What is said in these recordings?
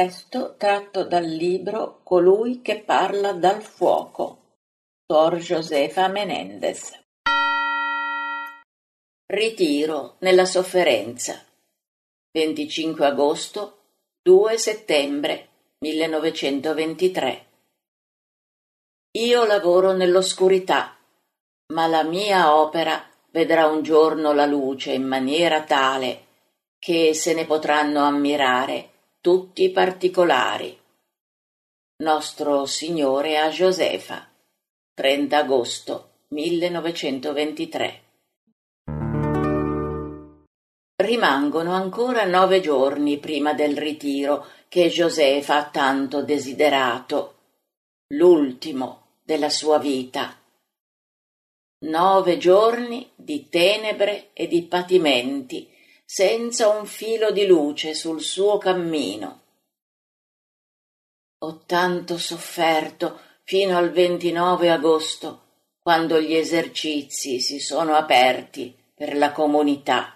Testo tratto dal libro Colui che parla dal fuoco, Sor Josefa Menéndez. Ritiro nella sofferenza. 25 agosto, 2 settembre 1923. Io lavoro nell'oscurità, ma la mia opera vedrà un giorno la luce in maniera tale che se ne potranno ammirare tutti i particolari. Nostro Signore a Josefa, 30 agosto 1923. Rimangono ancora 9 giorni prima del ritiro che Josefa ha tanto desiderato, l'ultimo della sua vita. 9 giorni di tenebre e di patimenti, senza un filo di luce sul suo cammino. Ho tanto sofferto fino al 29 agosto, quando gli esercizi si sono aperti per la comunità.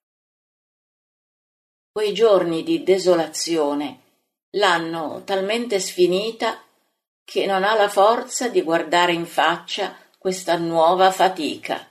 Quei giorni di desolazione l'hanno talmente sfinita che non ha la forza di guardare in faccia questa nuova fatica.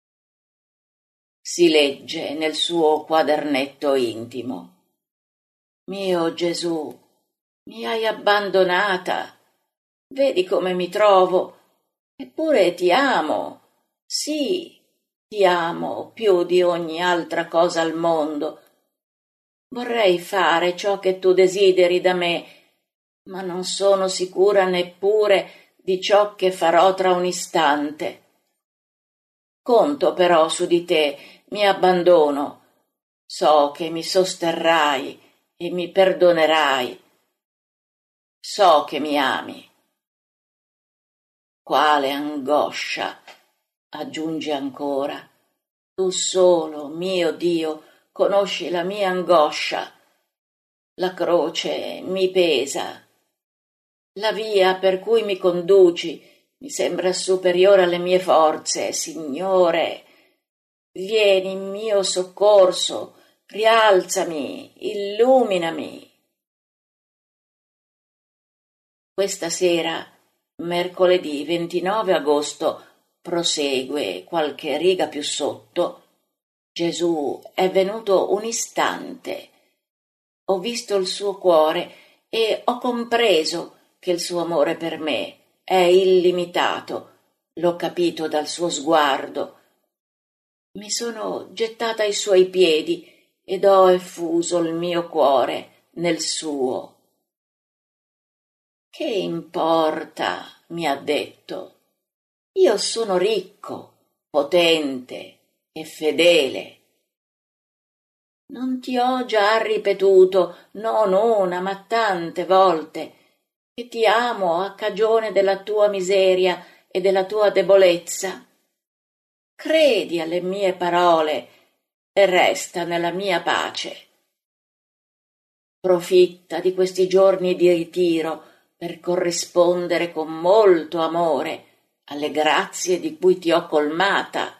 Si legge nel suo quadernetto intimo: Mio Gesù, mi hai abbandonata, vedi come mi trovo, eppure ti amo, sì, ti amo più di ogni altra cosa al mondo. Vorrei fare ciò che tu desideri da me, ma non sono sicura neppure di ciò che farò tra un istante. Conto però su di te, mi abbandono. So che mi sosterrai e mi perdonerai. So che mi ami. Quale angoscia, aggiunge ancora. Tu solo, mio Dio, conosci la mia angoscia. La croce mi pesa. La via per cui mi conduci mi sembra superiore alle mie forze. Signore, vieni in mio soccorso, rialzami, illuminami. Questa sera, mercoledì 29 agosto, prosegue qualche riga più sotto, Gesù è venuto un istante. Ho visto il suo cuore e ho compreso che il suo amore per me è illimitato. L'ho capito dal suo sguardo. Mi sono gettata ai suoi piedi ed ho effuso il mio cuore nel suo. Che importa, mi ha detto. Io sono ricco, potente e fedele. Non ti ho già ripetuto, non una, ma tante volte, che ti amo a cagione della tua miseria e della tua debolezza? Credi alle mie parole e resta nella mia pace. Profitta di questi giorni di ritiro per corrispondere con molto amore alle grazie di cui ti ho colmata.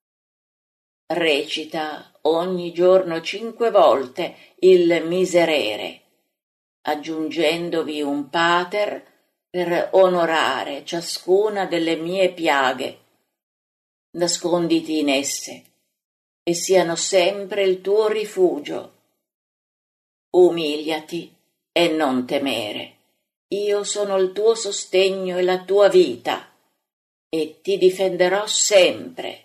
Recita ogni giorno 5 volte il Miserere, aggiungendovi un Pater per onorare ciascuna delle mie piaghe. Nasconditi in esse e siano sempre il tuo rifugio. Umiliati e non temere. Io sono il tuo sostegno e la tua vita e ti difenderò sempre.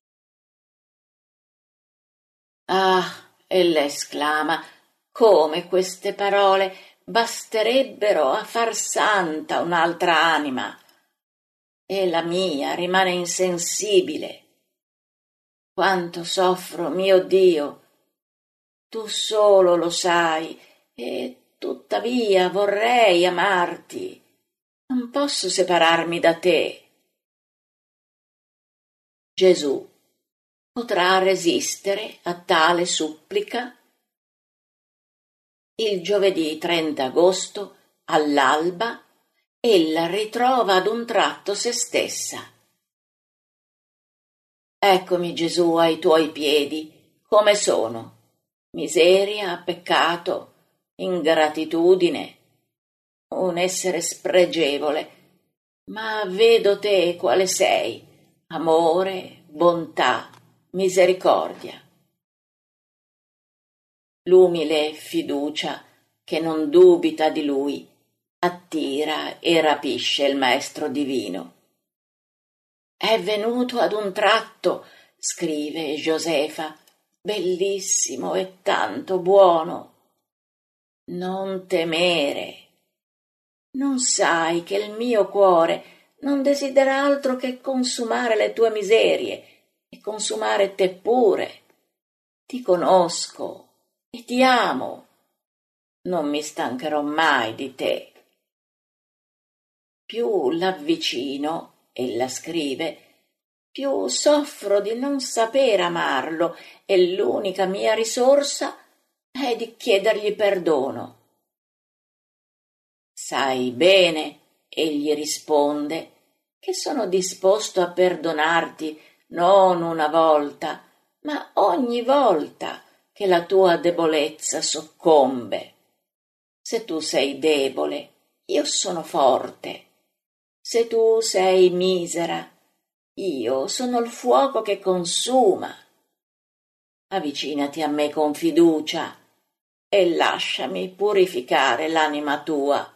Ah, ella esclama, come queste parole basterebbero a far santa un'altra anima, e la mia rimane insensibile. Quanto soffro, mio Dio, tu solo lo sai, e tuttavia vorrei amarti. Non posso separarmi da te. Gesù potrà resistere a tale supplica? Il giovedì 30 agosto, all'alba, ella ritrova ad un tratto se stessa. Eccomi, Gesù, ai tuoi piedi, come sono, miseria, peccato, ingratitudine, un essere spregevole, ma vedo te quale sei: amore, bontà, misericordia. L'umile fiducia che non dubita di lui attira e rapisce il Maestro divino. È venuto ad un tratto, scrive Josefa, bellissimo e tanto buono. Non temere. Non sai che il mio cuore non desidera altro che consumare le tue miserie e consumare te pure. Ti conosco e ti amo. Non mi stancherò mai di te. Più l'avvicino, ella scrive, più soffro di non saper amarlo e l'unica mia risorsa è di chiedergli perdono. Sai bene, egli risponde, che sono disposto a perdonarti non una volta, ma ogni volta che la tua debolezza soccombe. Se tu sei debole, io sono forte. Se tu sei misera, io sono il fuoco che consuma. Avvicinati a me con fiducia e lasciami purificare l'anima tua.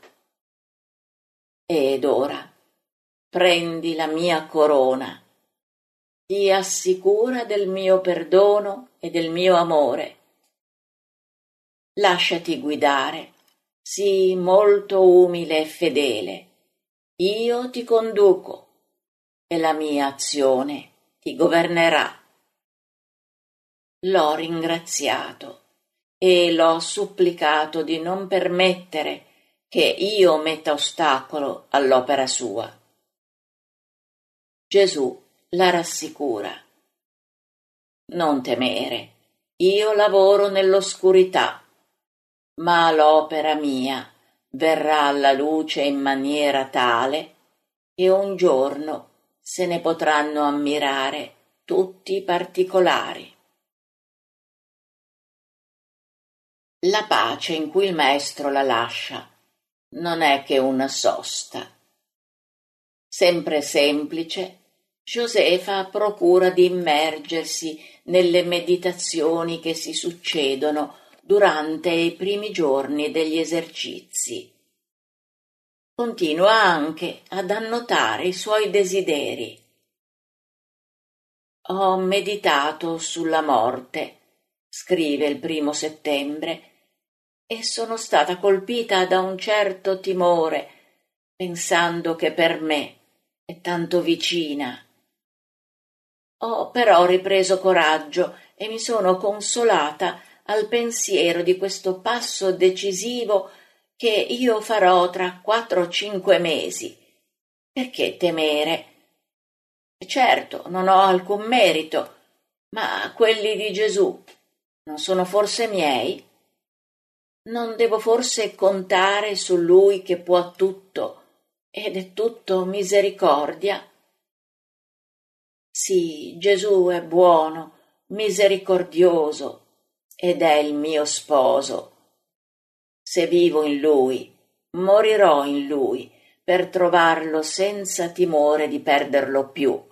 Ed ora prendi la mia corona, ti assicura del mio perdono e del mio amore. Lasciati guidare, sii molto umile e fedele. Io ti conduco e la mia azione ti governerà. L'ho ringraziato e l'ho supplicato di non permettere che io metta ostacolo all'opera sua. Gesù la rassicura. Non temere, io lavoro nell'oscurità, ma l'opera mia verrà alla luce in maniera tale che un giorno se ne potranno ammirare tutti i particolari. La pace in cui il Maestro la lascia non è che una sosta. Sempre semplice, Josefa procura di immergersi nelle meditazioni che si succedono durante i primi giorni degli esercizi. Continua anche ad annotare i suoi desideri. Ho meditato sulla morte, scrive il 1° settembre, e sono stata colpita da un certo timore, pensando che per me è tanto vicina. Ho però ripreso coraggio e mi sono consolata al pensiero di questo passo decisivo che io farò tra 4 o 5 mesi. Perché temere? Certo, non ho alcun merito, ma quelli di Gesù non sono forse miei? Non devo forse contare su Lui che può tutto ed è tutto misericordia? Sì, Gesù è buono, misericordioso ed è il mio sposo. Se vivo in Lui, morirò in Lui per trovarlo senza timore di perderlo più.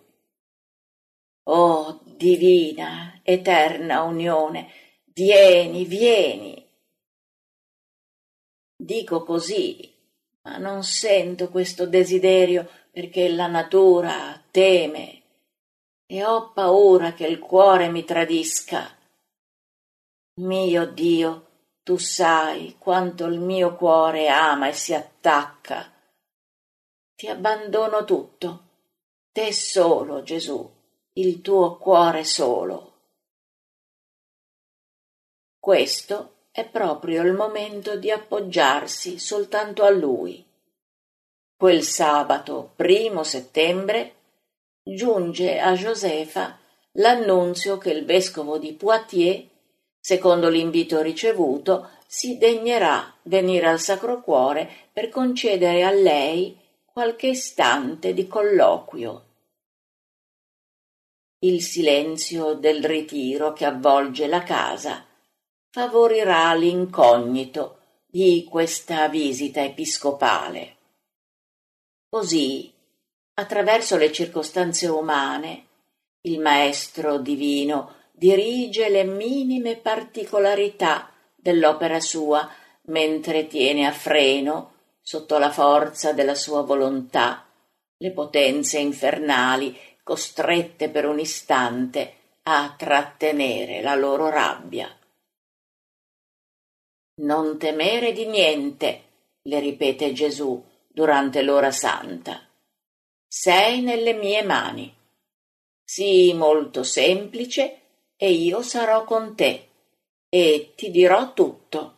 Oh, divina, eterna unione, vieni, vieni. Dico così, ma non sento questo desiderio perché la natura teme e ho paura che il cuore mi tradisca. Mio Dio, tu sai quanto il mio cuore ama e si attacca. Ti abbandono tutto, te solo, Gesù, il tuo cuore solo. Questo è proprio il momento di appoggiarsi soltanto a Lui. Quel sabato 1° settembre giunge a Josefa l'annunzio che il vescovo di Poitiers, secondo l'invito ricevuto, si degnerà venire al Sacro Cuore per concedere a lei qualche istante di colloquio. Il silenzio del ritiro che avvolge la casa favorirà l'incognito di questa visita episcopale. Così, attraverso le circostanze umane, il Maestro divino dirige le minime particolarità dell'opera sua, mentre tiene a freno, sotto la forza della sua volontà, le potenze infernali costrette per un istante a trattenere la loro rabbia. Non temere di niente, le ripete Gesù durante l'ora santa. Sei nelle mie mani. Sii molto semplice e io sarò con te e ti dirò tutto.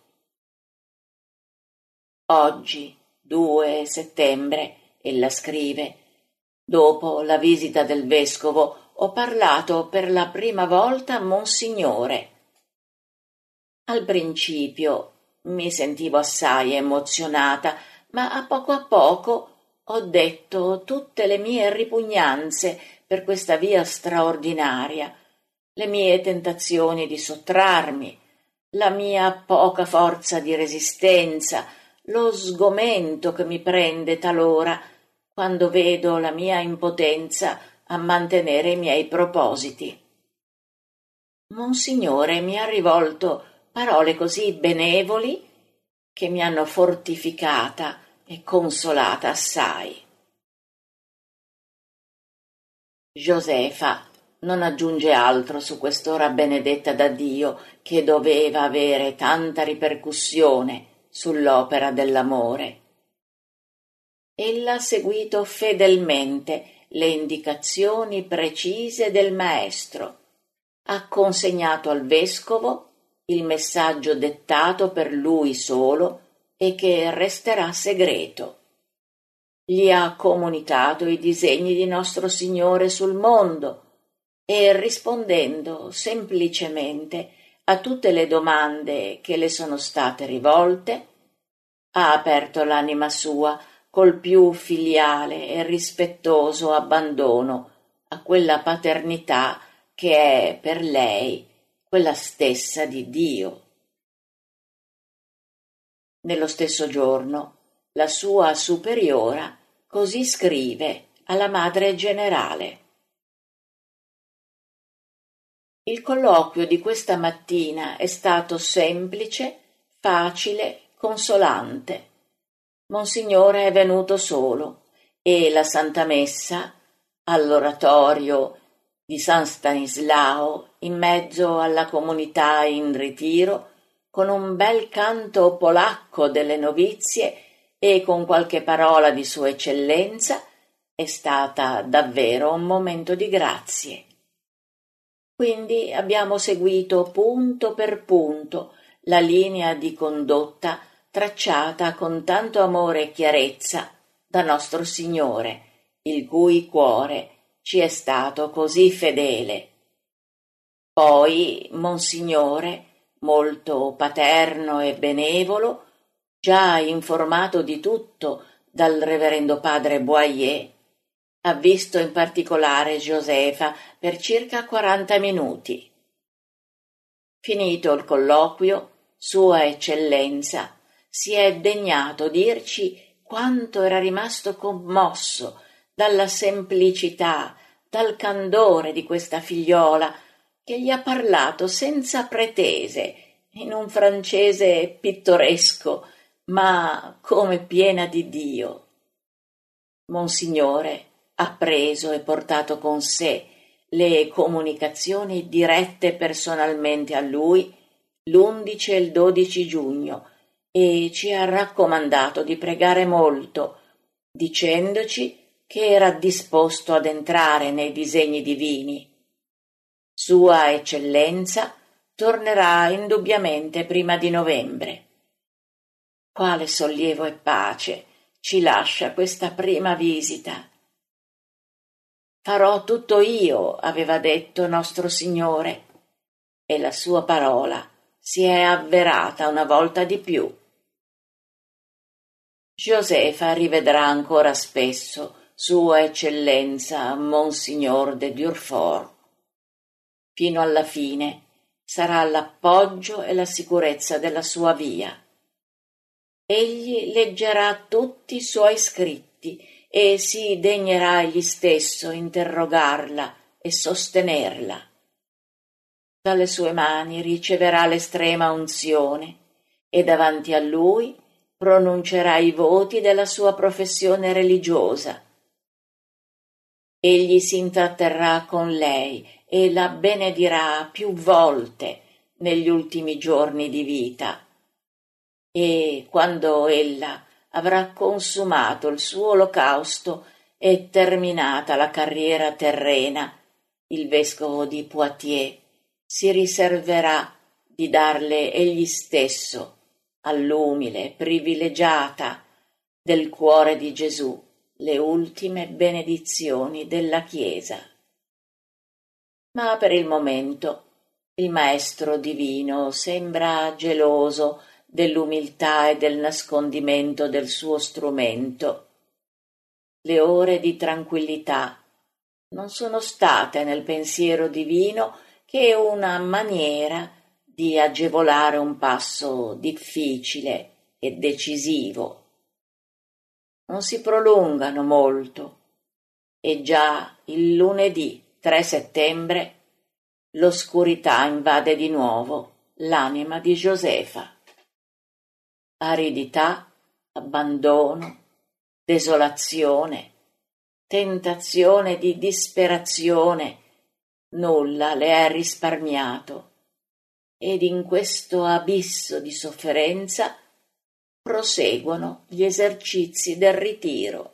Oggi, 2 settembre, ella scrive, dopo la visita del vescovo ho parlato per la prima volta a Monsignore. Al principio mi sentivo assai emozionata, ma a poco ho detto tutte le mie ripugnanze per questa via straordinaria, le mie tentazioni di sottrarmi, la mia poca forza di resistenza, lo sgomento che mi prende talora quando vedo la mia impotenza a mantenere i miei propositi. Monsignore mi ha rivolto parole così benevoli che mi hanno fortificata e consolata assai. Josefa non aggiunge altro su quest'ora benedetta da Dio, che doveva avere tanta ripercussione sull'opera dell'amore. Ella ha seguito fedelmente le indicazioni precise del Maestro, ha consegnato al vescovo il messaggio dettato per lui solo e che resterà segreto. Gli ha comunicato i disegni di nostro Signore sul mondo e, rispondendo semplicemente a tutte le domande che le sono state rivolte, ha aperto l'anima sua col più filiale e rispettoso abbandono a quella paternità che è per lei quella stessa di Dio. Nello stesso giorno, la sua superiora così scrive alla Madre Generale. Il colloquio di questa mattina è stato semplice, facile, consolante. Monsignore è venuto solo e la Santa Messa, all'oratorio di San Stanislao, in mezzo alla comunità in ritiro, con un bel canto polacco delle novizie e con qualche parola di Sua Eccellenza, è stata davvero un momento di grazie. Quindi abbiamo seguito punto per punto la linea di condotta tracciata con tanto amore e chiarezza da nostro Signore, il cui cuore ci è stato così fedele. Poi Monsignore, molto paterno e benevolo, già informato di tutto dal reverendo padre Boyer, ha visto in particolare Josefa per circa 40 minuti. Finito il colloquio, Sua Eccellenza si è degnato dirci quanto era rimasto commosso dalla semplicità, dal candore di questa figliola che gli ha parlato senza pretese, in un francese pittoresco, ma come piena di Dio. Monsignore ha preso e portato con sé le comunicazioni dirette personalmente a lui l'11 e il 12 giugno e ci ha raccomandato di pregare molto, dicendoci che era disposto ad entrare nei disegni divini. Sua Eccellenza tornerà indubbiamente prima di novembre. Quale sollievo e pace ci lascia questa prima visita. Farò tutto io, aveva detto nostro Signore, e la sua parola si è avverata una volta di più. Josefa rivedrà ancora spesso Sua Eccellenza Monsignor de Durfort. Fino alla fine sarà l'appoggio e la sicurezza della sua via. egli leggerà tutti i suoi scritti e si degnerà egli stesso interrogarla e sostenerla. Dalle sue mani riceverà l'estrema unzione e davanti a lui pronuncerà i voti della sua professione religiosa. Egli si intratterrà con lei e la benedirà più volte negli ultimi giorni di vita. E quando ella avrà consumato il suo olocausto e terminata la carriera terrena, il vescovo di Poitiers si riserverà di darle egli stesso, all'umile privilegiata del cuore di Gesù, le ultime benedizioni della Chiesa. Ma per il momento il Maestro divino sembra geloso dell'umiltà e del nascondimento del suo strumento. Le ore di tranquillità non sono state nel pensiero divino che una maniera di agevolare un passo difficile e decisivo. Non si prolungano molto e già il lunedì 3 settembre l'oscurità invade di nuovo l'anima di Josefa. Aridità, abbandono, desolazione, tentazione di disperazione, nulla le è risparmiato, ed in questo abisso di sofferenza proseguono gli esercizi del ritiro.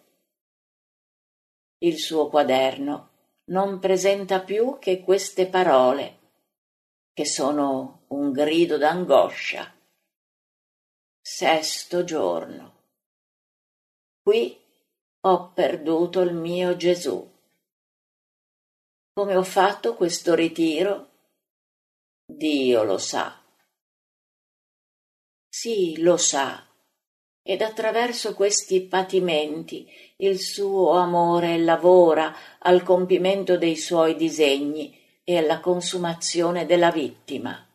Il suo quaderno non presenta più che queste parole, che sono un grido d'angoscia. 6° giorno. Qui ho perduto il mio Gesù. Come ho fatto questo ritiro? Dio lo sa. Sì, lo sa, ed attraverso questi patimenti il suo amore lavora al compimento dei suoi disegni e alla consumazione della vittima.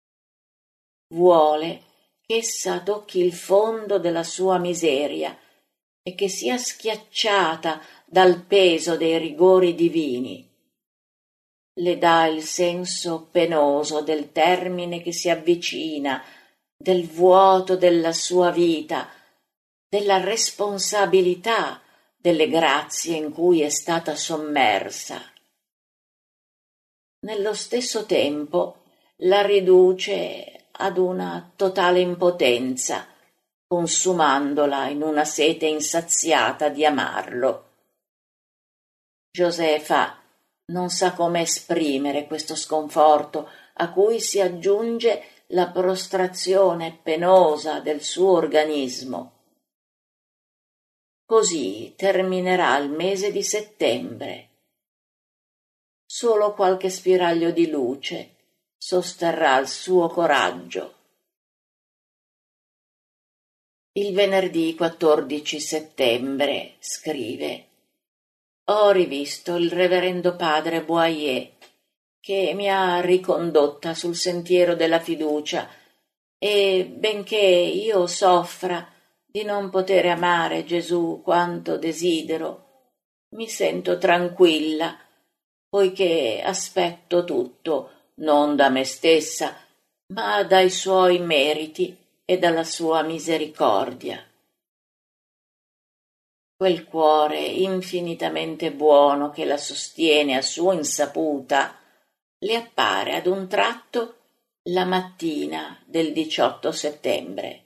Vuole che essa tocchi il fondo della sua miseria e che sia schiacciata dal peso dei rigori divini. Le dà il senso penoso del termine che si avvicina, del vuoto della sua vita, della responsabilità delle grazie in cui è stata sommersa. Nello stesso tempo la riduce ad una totale impotenza, consumandola in una sete insaziata di amarlo. Josefa non sa come esprimere questo sconforto a cui si aggiunge la prostrazione penosa del suo organismo. Così terminerà il mese di settembre. Solo qualche spiraglio di luce sosterrà il suo coraggio. Il venerdì 14 settembre, scrive, ho rivisto il reverendo padre Boyer, che mi ha ricondotta sul sentiero della fiducia, e benché io soffra di non poter amare Gesù quanto desidero, mi sento tranquilla, poiché aspetto tutto non da me stessa, ma dai suoi meriti e dalla sua misericordia. Quel cuore infinitamente buono che la sostiene a sua insaputa le appare ad un tratto la mattina del 18 settembre.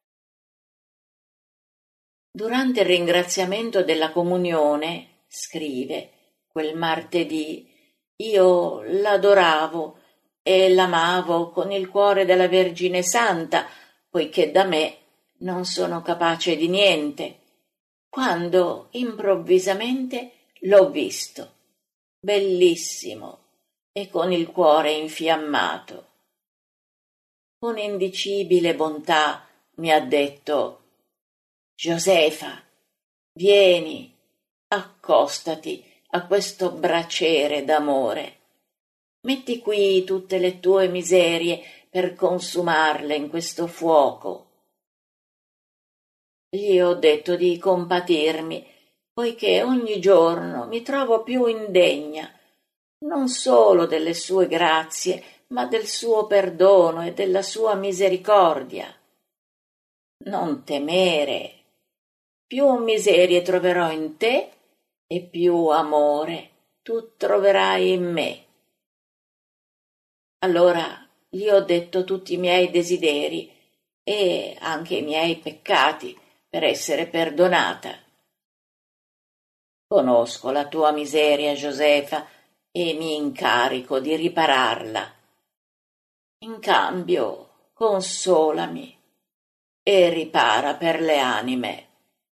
Durante il ringraziamento della comunione, scrive, quel martedì, io l'adoravo e l'amavo con il cuore della Vergine Santa, poiché da me non sono capace di niente, quando improvvisamente l'ho visto, bellissimo e con il cuore infiammato. Con indicibile bontà mi ha detto: Josefa, vieni, accostati a questo braciere d'amore. Metti qui tutte le tue miserie per consumarle in questo fuoco. Gli ho detto di compatirmi, poiché ogni giorno mi trovo più indegna, non solo delle sue grazie, ma del suo perdono e della sua misericordia. Non temere, più miserie troverò in te e più amore tu troverai in me. Allora gli ho detto tutti i miei desideri e anche i miei peccati per essere perdonata. Conosco la tua miseria, Josefa, e mi incarico di ripararla. In cambio, consolami e ripara per le anime.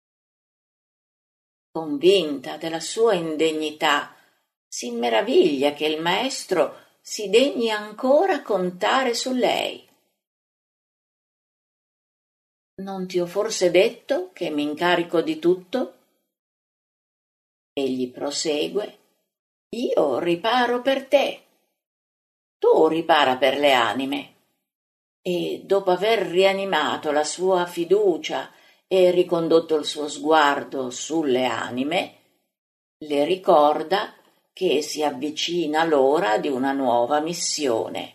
Convinta della sua indegnità, si meraviglia che il maestro si degni ancora contare su lei. Non ti ho forse detto che mi incarico di tutto? Egli prosegue: io riparo per te, tu ripara per le anime. E dopo aver rianimato la sua fiducia e ricondotto il suo sguardo sulle anime, le ricorda che si avvicina l'ora di una nuova missione.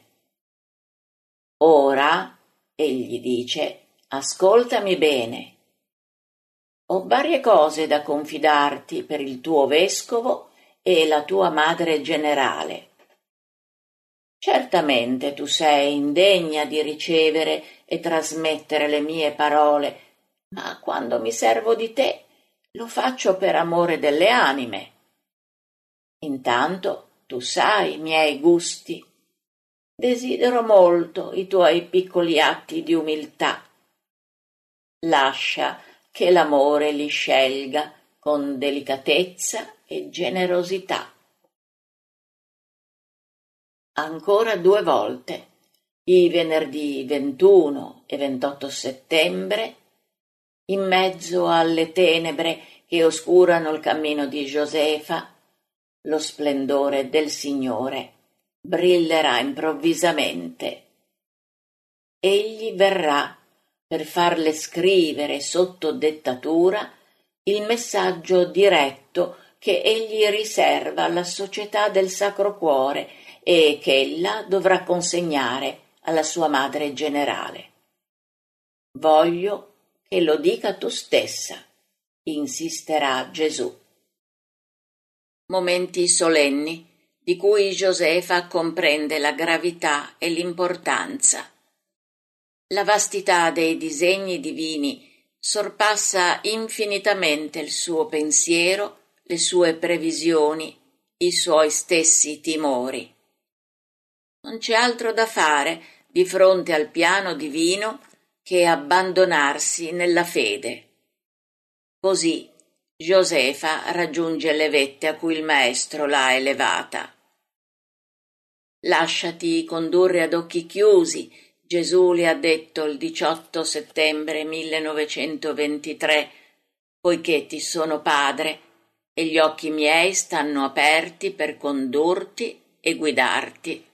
Ora, egli dice, ascoltami bene. Ho varie cose da confidarti per il tuo vescovo e la tua madre generale. Certamente tu sei indegna di ricevere e trasmettere le mie parole, ma quando mi servo di te lo faccio per amore delle anime. Intanto tu sai i miei gusti. Desidero molto i tuoi piccoli atti di umiltà. Lascia che l'amore li scelga con delicatezza e generosità. Ancora 2 volte, i venerdì 21 e 28 settembre, in mezzo alle tenebre che oscurano il cammino di Josefa, lo splendore del Signore brillerà improvvisamente. Egli verrà per farle scrivere sotto dettatura il messaggio diretto che egli riserva alla Società del Sacro Cuore e che ella dovrà consegnare alla sua madre generale. Voglio che lo dica tu stessa, insisterà Gesù. Momenti solenni di cui Josefa comprende la gravità e l'importanza. La vastità dei disegni divini sorpassa infinitamente il suo pensiero, le sue previsioni, i suoi stessi timori. Non c'è altro da fare di fronte al piano divino che abbandonarsi nella fede. Così Josefa raggiunge le vette a cui il maestro l'ha elevata. Lasciati condurre ad occhi chiusi, Gesù le ha detto il 18 settembre 1923, poiché ti sono padre e gli occhi miei stanno aperti per condurti e guidarti.